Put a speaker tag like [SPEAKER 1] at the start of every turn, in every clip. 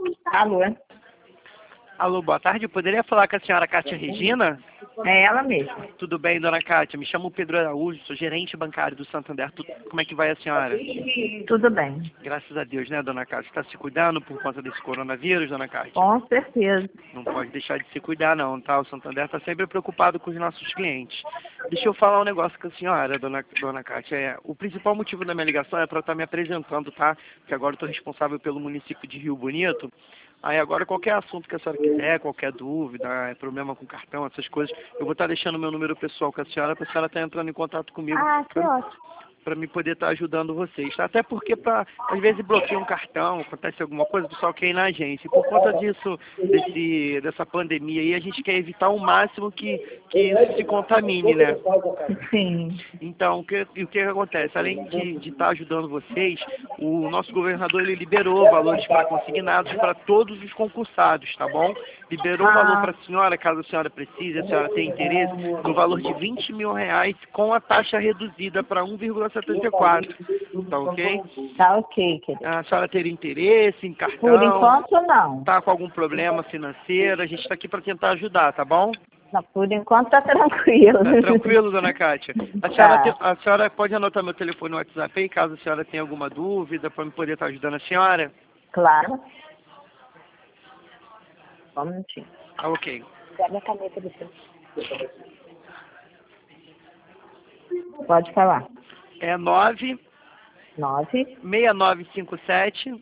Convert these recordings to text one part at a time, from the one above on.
[SPEAKER 1] Alô?
[SPEAKER 2] Alô, boa tarde. Eu poderia falar com a senhora Cátia Regina?
[SPEAKER 1] É ela mesma.
[SPEAKER 2] Tudo bem, dona Cátia? Me chamo Pedro Araújo, sou gerente bancário do Santander. Como é que vai a senhora?
[SPEAKER 1] Tudo bem.
[SPEAKER 2] Graças a Deus, né, dona Cátia? Está se cuidando por conta desse coronavírus, dona Cátia?
[SPEAKER 1] Com certeza.
[SPEAKER 2] Não pode deixar de se cuidar, não, tá? O Santander está sempre preocupado com os nossos clientes. Deixa eu falar um negócio com a senhora, dona Cátia. O principal motivo da minha ligação é para eu estar me apresentando, tá? Porque agora eu estou responsável pelo município de Rio Bonito. Aí agora qualquer assunto que a senhora quiser, qualquer dúvida, problema com cartão, essas coisas, eu vou estar deixando meu número pessoal com a senhora para a senhora estar entrando em contato comigo.
[SPEAKER 1] Ah, que ótimo.
[SPEAKER 2] Para me poder estar ajudando vocês, tá? Até porque às vezes bloqueia um cartão, acontece alguma coisa, o pessoal quer ir na agência. E por conta disso, dessa pandemia aí, a gente quer evitar ao máximo que isso se contamine, né?
[SPEAKER 1] Sim.
[SPEAKER 2] Então, o que acontece? Além de estar ajudando vocês, o nosso governador ele liberou valores para consignados para todos os concursados, tá bom? Liberou o valor para a senhora, caso a senhora precise, a senhora tenha interesse, no valor de R$20 mil com a taxa reduzida para 1,74. Tá ok?
[SPEAKER 1] Tá ok, querida.
[SPEAKER 2] A senhora teria interesse em cartão?
[SPEAKER 1] Por enquanto, não.
[SPEAKER 2] Tá com algum problema financeiro? A gente está aqui para tentar ajudar, tá bom?
[SPEAKER 1] Não, por enquanto tá tranquilo.
[SPEAKER 2] Tá tranquilo, dona Cátia? A senhora pode anotar meu telefone no WhatsApp aí, caso a senhora tenha alguma dúvida, para eu poder estar ajudando a senhora?
[SPEAKER 1] Claro. Só um minutinho.
[SPEAKER 2] Ah, ok.
[SPEAKER 1] Pega a caneta do seu. Pode falar.
[SPEAKER 2] É 9
[SPEAKER 1] 9
[SPEAKER 2] 6957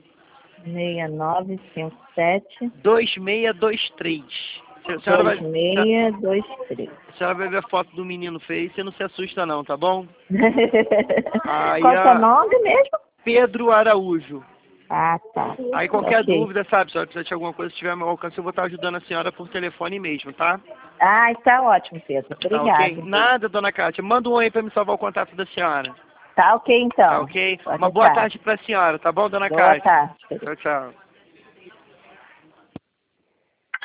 [SPEAKER 1] 6957
[SPEAKER 2] 2623. A senhora vai
[SPEAKER 1] 2623.
[SPEAKER 2] A senhora vai ver a foto do menino feio, você não se assusta não, tá bom?
[SPEAKER 1] Qual é o nome mesmo?
[SPEAKER 2] Pedro Araújo.
[SPEAKER 1] Ah, tá.
[SPEAKER 2] Aí qualquer
[SPEAKER 1] Ok.
[SPEAKER 2] dúvida, sabe, se ela precisar de alguma coisa, se tiver ao meu alcance, eu vou estar ajudando a senhora por telefone mesmo, tá?
[SPEAKER 1] Ah, está ótimo, Pedro.
[SPEAKER 2] Tá
[SPEAKER 1] Obrigada.
[SPEAKER 2] ok? Nada, dona Cátia. Manda um oi pra me salvar o contato da senhora.
[SPEAKER 1] Tá ok, então.
[SPEAKER 2] Tá ok?
[SPEAKER 1] Pode
[SPEAKER 2] Uma boa
[SPEAKER 1] deixar.
[SPEAKER 2] tarde pra senhora, tá bom, dona
[SPEAKER 1] Boa
[SPEAKER 2] Cátia?
[SPEAKER 1] tarde.
[SPEAKER 2] Tchau, tchau.